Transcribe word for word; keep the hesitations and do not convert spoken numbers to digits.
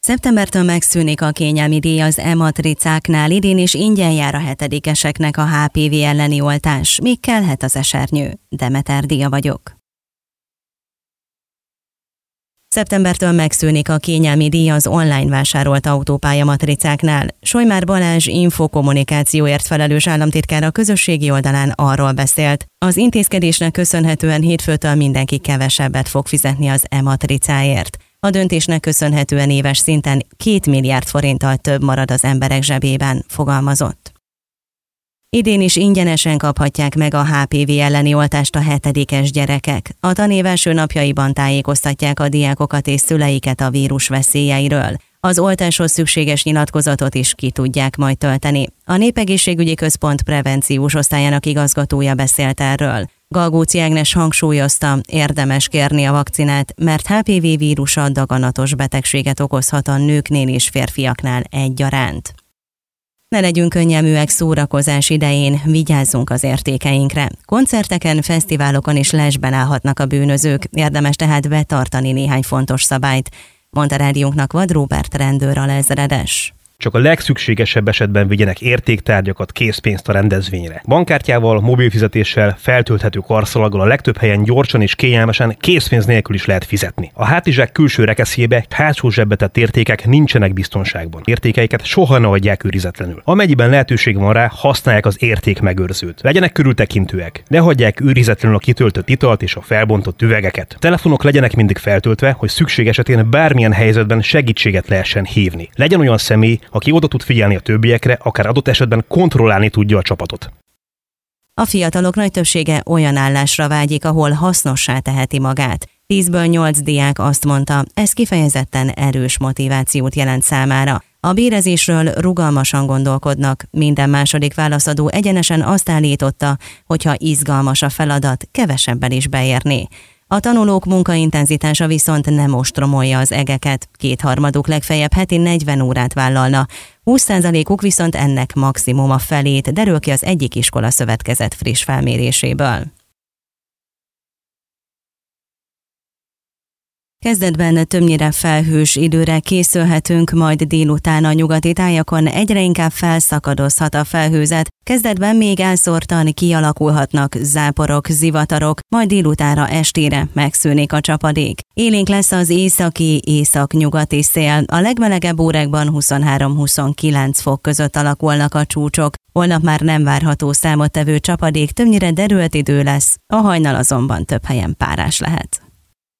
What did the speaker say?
Szeptembertől megszűnik a kényelmi díj az e-matricáknál, idén is ingyen jár a hetedikeseknek a há pé vé elleni oltás. Még kellhet az esernyő. Demeter Dia vagyok. Szeptembertől megszűnik a kényelmi díj az online vásárolt autópálya matricáknál. Solymár Balázs infokommunikációért felelős államtitkár a közösségi oldalán arról beszélt. Az intézkedésnek köszönhetően hétfőtől mindenki kevesebbet fog fizetni az e-matricáért. A döntésnek köszönhetően éves szinten két milliárd forinttal több marad az emberek zsebében, fogalmazott. Idén is ingyenesen kaphatják meg a há pé vé elleni oltást a hetedikes gyerekek. A tanév első napjaiban tájékoztatják a diákokat és szüleiket a vírus veszélyeiről. Az oltáshoz szükséges nyilatkozatot is ki tudják majd tölteni. A Népegészségügyi Központ prevenciós osztályának igazgatója beszélt erről. Galgóci Ágnes hangsúlyozta, érdemes kérni a vakcinát, mert há pé vé vírusa daganatos betegséget okozhat a nőknél és férfiaknál egyaránt. Ne legyünk könnyelműek szórakozás idején, vigyázzunk az értékeinkre. Koncerteken, fesztiválokon is lesben állhatnak a bűnözők, érdemes tehát betartani néhány fontos szabályt, mondta rádiónknak Vad Róbert rendőr alezredes. Csak a legszükségesebb esetben vigyenek értéktárgyakat, készpénzt a rendezvényre. Bankkártyával, mobilfizetéssel, feltölthető karszalaggal a legtöbb helyen gyorsan és kényelmesen, készpénz nélkül is lehet fizetni. A hátizsák külső rekeszébe hátsó zsebbe tett értékek nincsenek biztonságban. Értékeiket soha ne hagyják őrizetlenül. Amennyiben lehetőség van rá, használják az értékmegőrzőt. Legyenek körültekintőek. Ne hagyják őrizetlenül a kitöltött italt és a felbontott üvegeket. A telefonok legyenek mindig feltöltve, hogy szükség esetén bármilyen helyzetben segítséget lehessen hívni. Legyen olyan személy, aki oda tud figyelni a többiekre, akár adott esetben kontrollálni tudja a csapatot. A fiatalok nagy többsége olyan állásra vágyik, ahol hasznossá teheti magát. Tízből nyolc diák azt mondta, ez kifejezetten erős motivációt jelent számára. A bérezésről rugalmasan gondolkodnak, minden második válaszadó egyenesen azt állította, hogyha izgalmas a feladat, kevesebben is beérné. A tanulók munkaintenzitása viszont nem ostromolja az egeket, kétharmaduk legfeljebb heti negyven órát vállalna, húsz százalékuk viszont ennek maximum a felét, derül ki az egyik iskola szövetkezet friss felméréséből. Kezdetben többnyire felhős időre készülhetünk, majd délután a nyugati tájakon egyre inkább felszakadozhat a felhőzet, kezdetben még elszórtan kialakulhatnak záporok, zivatarok, majd délutánra estére megszűnik a csapadék. Élénk lesz az északi, észak-nyugati szél, a legmelegebb órákban huszonhárom-huszonkilenc fok között alakulnak a csúcsok. Holnap már nem várható számottevő csapadék, többnyire derült idő lesz, a hajnal azonban több helyen párás lehet.